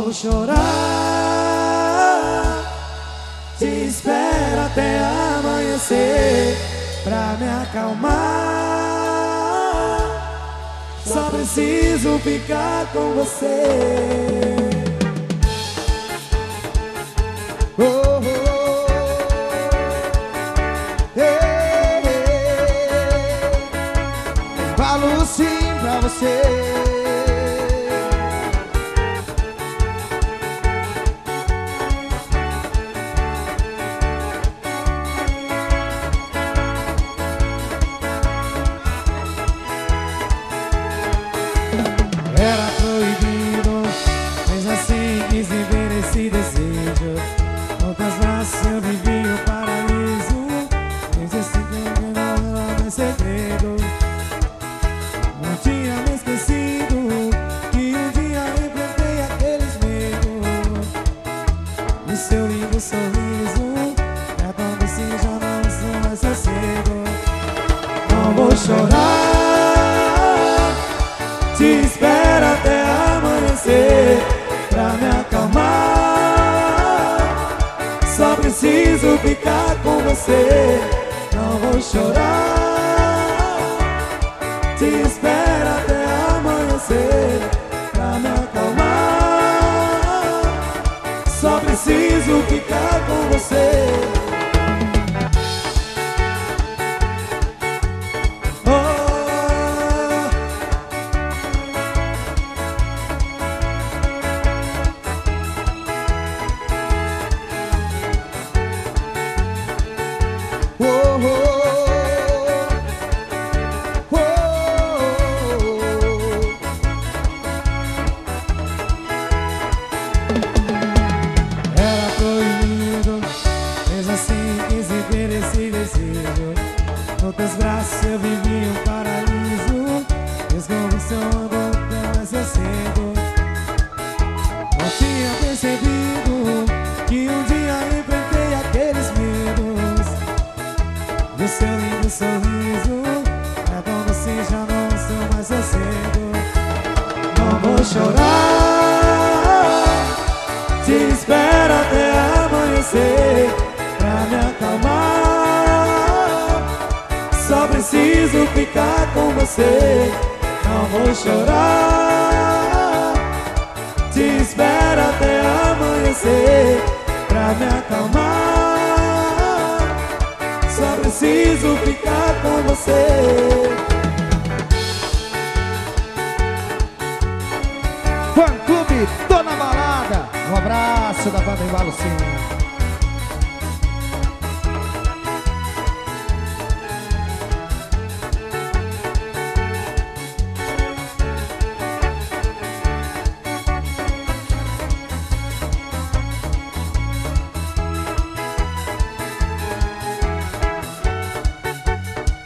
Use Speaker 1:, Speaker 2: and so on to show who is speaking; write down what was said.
Speaker 1: vou chorar. Te espero até amanhecer pra me acalmar. Só preciso ficar com você. Oh, oh, oh. Hey, hey. Falo sim pra você. Era proibido, mas assim quis viver esse desejo. Outras braços eu vivi o paraíso. Desde esse tempo não é segredo. Não tinha me esquecido que um dia enfrentei aqueles medos. E seu lindo sorriso é como se já não sou mais sossego. Não vou chorar, te espero até amanhecer pra me acalmar. Só preciso ficar com você. Não vou chorar, te espero até amanhecer pra me acalmar. Só preciso ficar com você. Era proibido, mesmo assim quis viver esse desejo. Nos teus braços eu vivi um paraíso. Desconversando pela seu cedo. Não tinha percebido que um dia enfrentei aqueles medos. E o seu lindo sorriso é como se já não sou mais sossego. Não vou chorar, te espero até amanhecer pra me acalmar. Só preciso ficar com você. Não vou chorar, te espero até amanhecer pra me acalmar. Só preciso ficar com você. Fã Clube Tô na Balada. Um abraço da banda Embalo Sim.